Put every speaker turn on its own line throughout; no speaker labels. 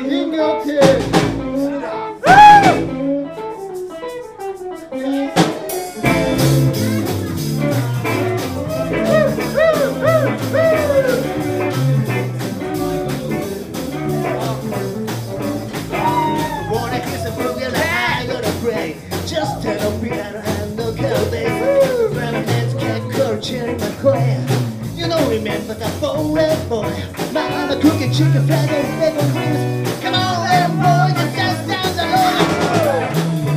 in your tears.
Just turn up piano and look out there. Grandma's cat curl cherry McCoy. You know, remember that foreign boy. Mama cooking chicken fried and bacon wings. Come on, little boy, just dance down the road.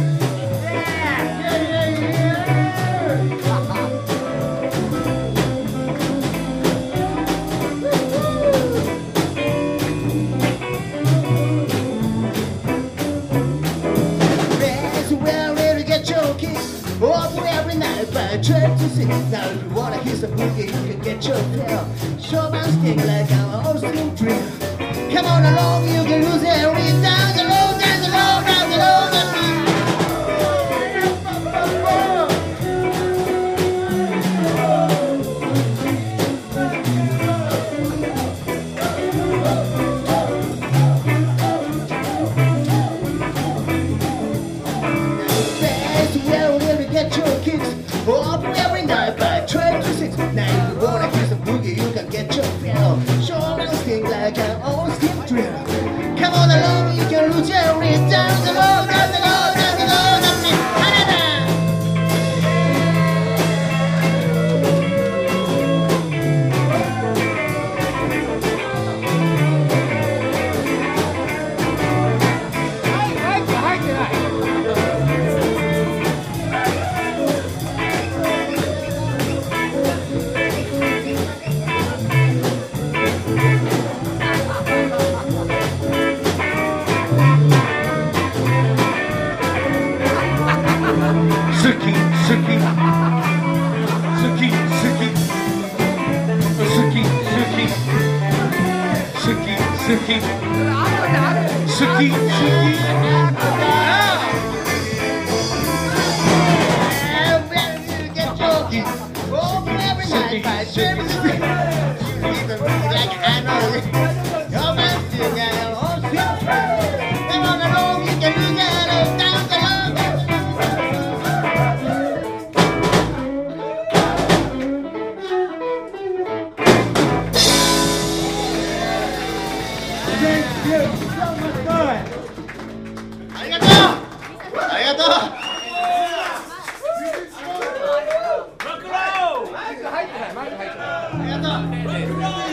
Up every night by 12 to 6. Now if you wanna hear some boogie, you can get your fill. Show my stick like I'm an Austin drill. Come on along, you can lose every down the road, down the road, down the road. Get your kicks up every night by 12 to 6. Now if you wanna hear some boogie, you can get your fill. Show me sting like an Austin drill. Come on along, you can lose your read down the road, down the road, down the road, down the road.
Suki, Suki, Suki, Suki, Suki, Suki, Suki, Suki, Suki, Suki.
Get your over every night by 12 to 6. Like I know your man still got an Austin drill. Come on along, you can lose that down the road.
Thank you so much.
Arigato! Arigato! ありがとう